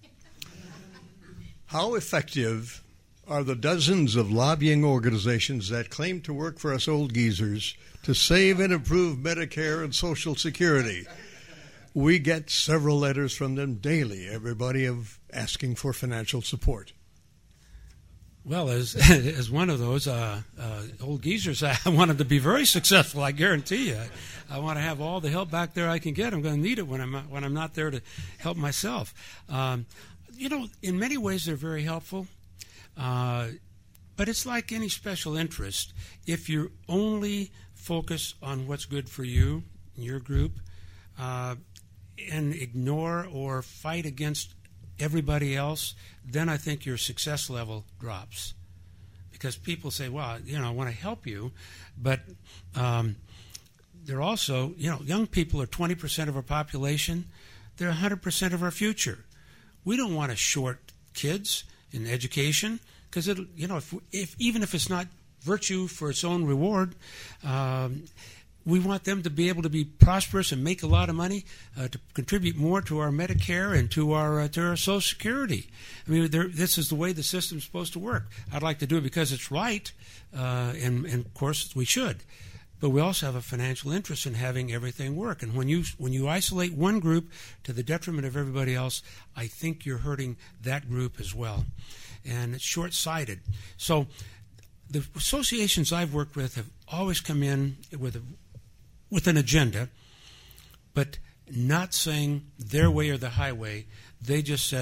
How effective are the dozens of lobbying organizations that claim to work for us old geezers to save and improve Medicare and Social Security? We get several letters from them daily, everybody asking for financial support. Well, as one of those old geezers, I want them to be very successful. I guarantee you. I want to have all the help back there I can get. I'm going to need it when I'm not there to help myself. In many ways they're very helpful, but it's like any special interest. If you only focus on what's good for you and your group, and ignore or fight against everybody else, then I think your success level drops. Because people say, well, I want to help you, but they're also, young people are 20% of our population. They're 100% of our future. We don't want to short kids in education, because even if it's not virtue for its own reward, we want them to be able to be prosperous and make a lot of money to contribute more to our Medicare and to our Social Security. I mean, this is the way the system's supposed to work. I'd like to do it because it's right, and of course we should. But we also have a financial interest in having everything work. And when you isolate one group to the detriment of everybody else, I think you're hurting that group as well. And it's short-sighted. So the associations I've worked with have always come in with an agenda, but not saying their way or the highway. They just said,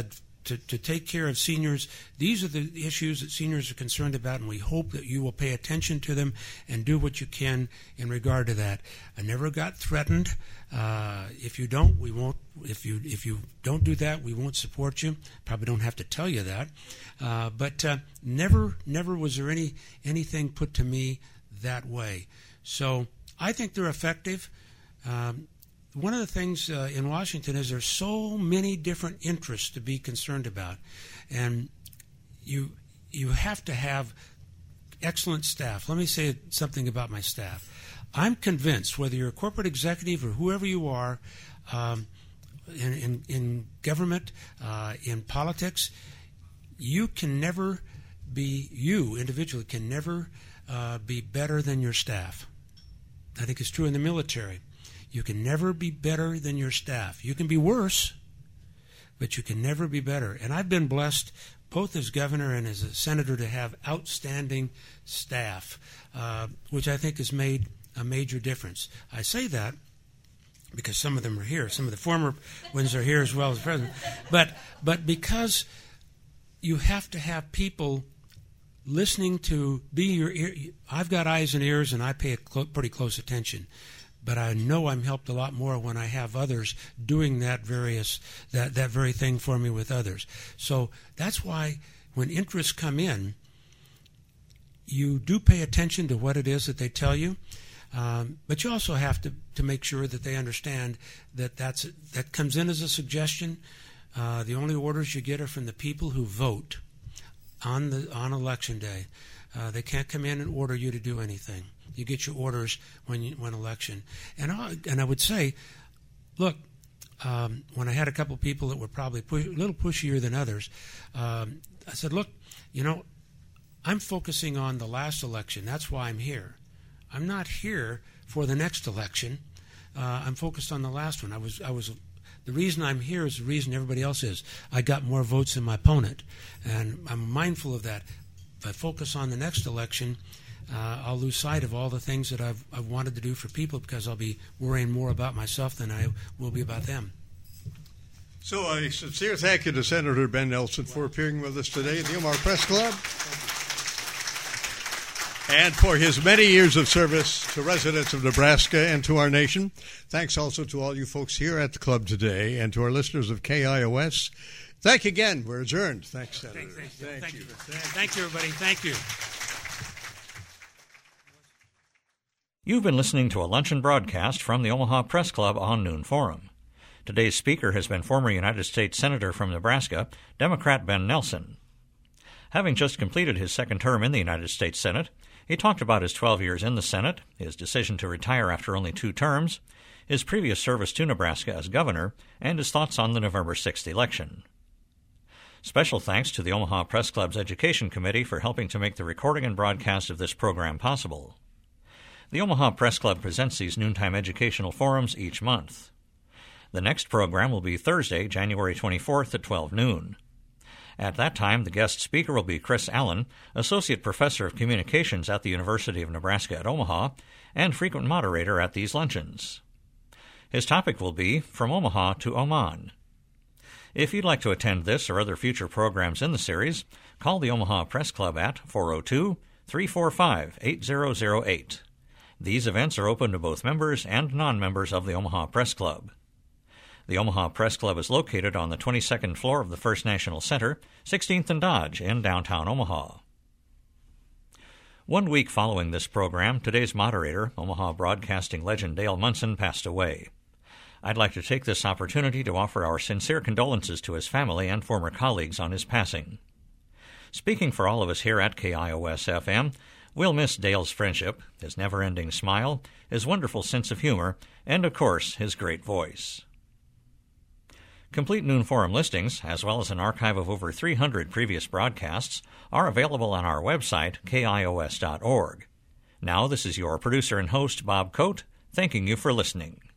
to take care of seniors. These are the issues that seniors are concerned about, and we hope that you will pay attention to them and do what you can in regard to that. I never got threatened. If you don't, we won't. If you don't do that, we won't support you. Probably don't have to tell you that. But never was there anything put to me that way. So I think they're effective. One of the things in Washington is there's so many different interests to be concerned about, and you have to have excellent staff. Let me say something about my staff. I'm convinced, whether you're a corporate executive or whoever you are, in government, in politics, you individually can never be better than your staff. I think it's true in the military. You can never be better than your staff. You can be worse, but you can never be better. And I've been blessed, both as governor and as a senator, to have outstanding staff, which I think has made a major difference. I say that because some of them are here. Some of the former ones are here as well as president. But because you have to have people listening to be your ear. I've got eyes and ears, and I pay pretty close attention. But I know I'm helped a lot more when I have others doing that very thing for me with others. So that's why when interests come in, you do pay attention to what it is that they tell you. But you also have to make sure that they understand that that comes in as a suggestion. The only orders you get are from the people who vote on election day. They can't come in and order you to do anything. You get your orders when election. And I would say, look, when I had a couple people that were probably a little pushier than others, I said, look, I'm focusing on the last election. That's why I'm here. I'm not here for the next election. I'm focused on the last one. The reason I'm here is the reason everybody else is. I got more votes than my opponent, and I'm mindful of that. If I focus on the next election, I'll lose sight of all the things that I've wanted to do for people, because I'll be worrying more about myself than I will be about them. So a sincere thank you to Senator Ben Nelson for appearing with us today at the Omaha Press Club, and for his many years of service to residents of Nebraska and to our nation. Thanks also to all you folks here at the club today, and to our listeners of KIOS. Thank you again. We're adjourned. Thanks, Senator. Thank you. Thank you, everybody. Thank you. You've been listening to a luncheon broadcast from the Omaha Press Club on Noon Forum. Today's speaker has been former United States Senator from Nebraska, Democrat Ben Nelson. Having just completed his second term in the United States Senate, he talked about his 12 years in the Senate, his decision to retire after only 2 terms, his previous service to Nebraska as governor, and his thoughts on the November 6th election. Special thanks to the Omaha Press Club's Education Committee for helping to make the recording and broadcast of this program possible. The Omaha Press Club presents these noontime educational forums each month. The next program will be Thursday, January 24th at 12 noon. At that time, the guest speaker will be Chris Allen, Associate Professor of Communications at the University of Nebraska at Omaha, and frequent moderator at these luncheons. His topic will be From Omaha to Oman. If you'd like to attend this or other future programs in the series, call the Omaha Press Club at 402-345-8008. These events are open to both members and non-members of the Omaha Press Club. The Omaha Press Club is located on the 22nd floor of the First National Center, 16th and Dodge in downtown Omaha. 1 week following this program, today's moderator, Omaha broadcasting legend Dale Munson, passed away. I'd like to take this opportunity to offer our sincere condolences to his family and former colleagues on his passing. Speaking for all of us here at KIOS-FM, we'll miss Dale's friendship, his never-ending smile, his wonderful sense of humor, and, of course, his great voice. Complete Noon Forum listings, as well as an archive of over 300 previous broadcasts, are available on our website, kios.org. Now, this is your producer and host, Bob Coate, thanking you for listening.